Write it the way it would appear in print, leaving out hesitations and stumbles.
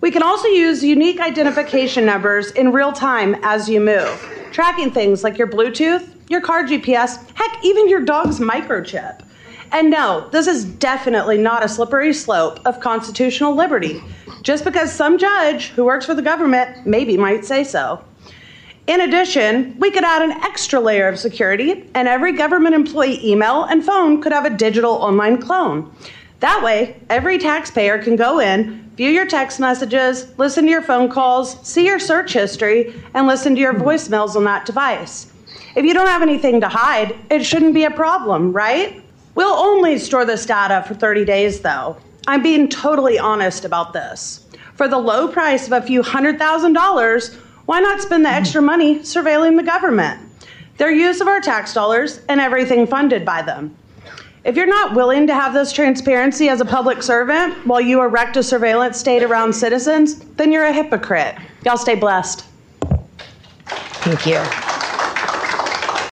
We can also use unique identification numbers in real time as you move, tracking things like your Bluetooth, your car GPS, heck, even your dog's microchip. And no, this is definitely not a slippery slope of constitutional liberty, just because some judge who works for the government maybe might say so. In addition, we could add an extra layer of security, and every government employee email and phone could have a digital online clone. That way, every taxpayer can go in, view your text messages, listen to your phone calls, see your search history, and listen to your voicemails on that device. If you don't have anything to hide, it shouldn't be a problem, right? We'll only store this data for 30 days, though. I'm being totally honest about this. For the low price of a few $100,000, why not spend the extra money surveilling the government? Their use of our tax dollars and everything funded by them. If you're not willing to have this transparency as a public servant while you erect a surveillance state around citizens, then you're a hypocrite. Y'all stay blessed. Thank you.